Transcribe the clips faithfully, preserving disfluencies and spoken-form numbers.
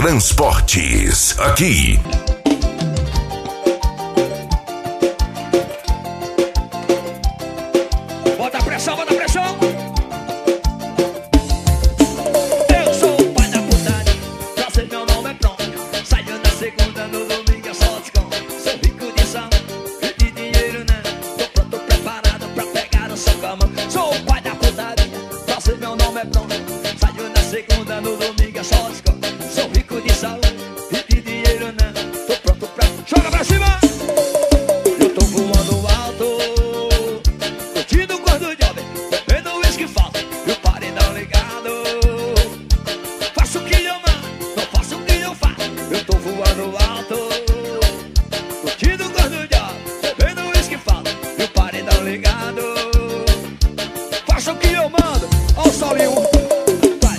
Transportes, aqui. Bota a pressão, bota a pressão. Eu sou o pai da putaria, já sei meu nome é pronto. Saio na segunda, no domingo é só desconto. Sou rico de saúde e de dinheiro não. Tô pronto, preparado pra pegar o seu cama. Sou o pai da putaria, já sei meu nome é pronto. Saio na segunda, no domingo é só desconto. Sou rico de saúde e de dinheiro não. Tô pronto pra... Joga pra cima! Eu tô voando alto, curtindo o gordo jovem, bebendo o uísque falta e o paredão ligado. Faço o que eu mando, não faço o que eu faço. Eu tô voando alto, curtindo o gordo jovem, bebendo o uísque falta e o paredão ligado. Faço o que eu mando, ó o solinho. Vai.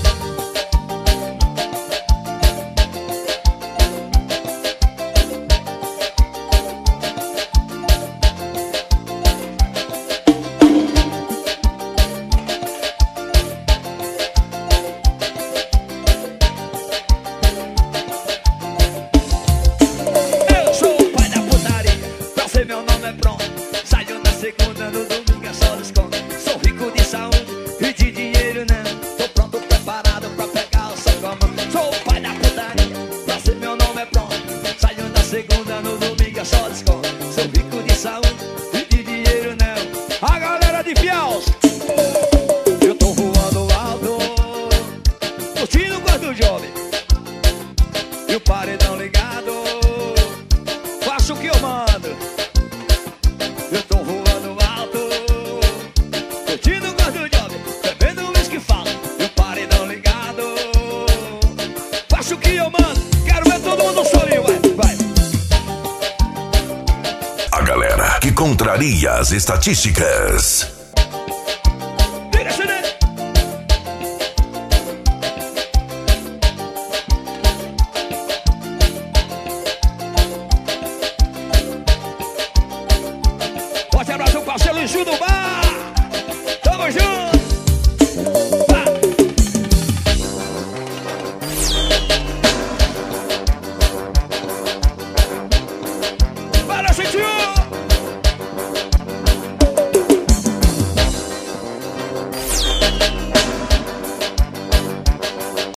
Eu sou o pai da putaria, pra ser meu nome é pronto. Saio na segunda, no domingo é só desconto. Sou rico de saúde e de dinheiro não. Tô pronto, preparado pra pegar o seu cama. Sou o pai da putaria, pra ser meu nome é pronto. Saio na segunda, no domingo é só desconto. Sou rico de saúde e de dinheiro não. A galera de Fiels, eu tô voando alto, curtindo o quarto jovem e o paredão ligado. Faço o que eu mando. Eu tô voando alto, curtindo o gordo jovem, bebendo o uísque fala e o paredão ligado. Faço o que eu mando. Quero ver todo mundo solinho, vai, vai. A galera que contraria as estatísticas.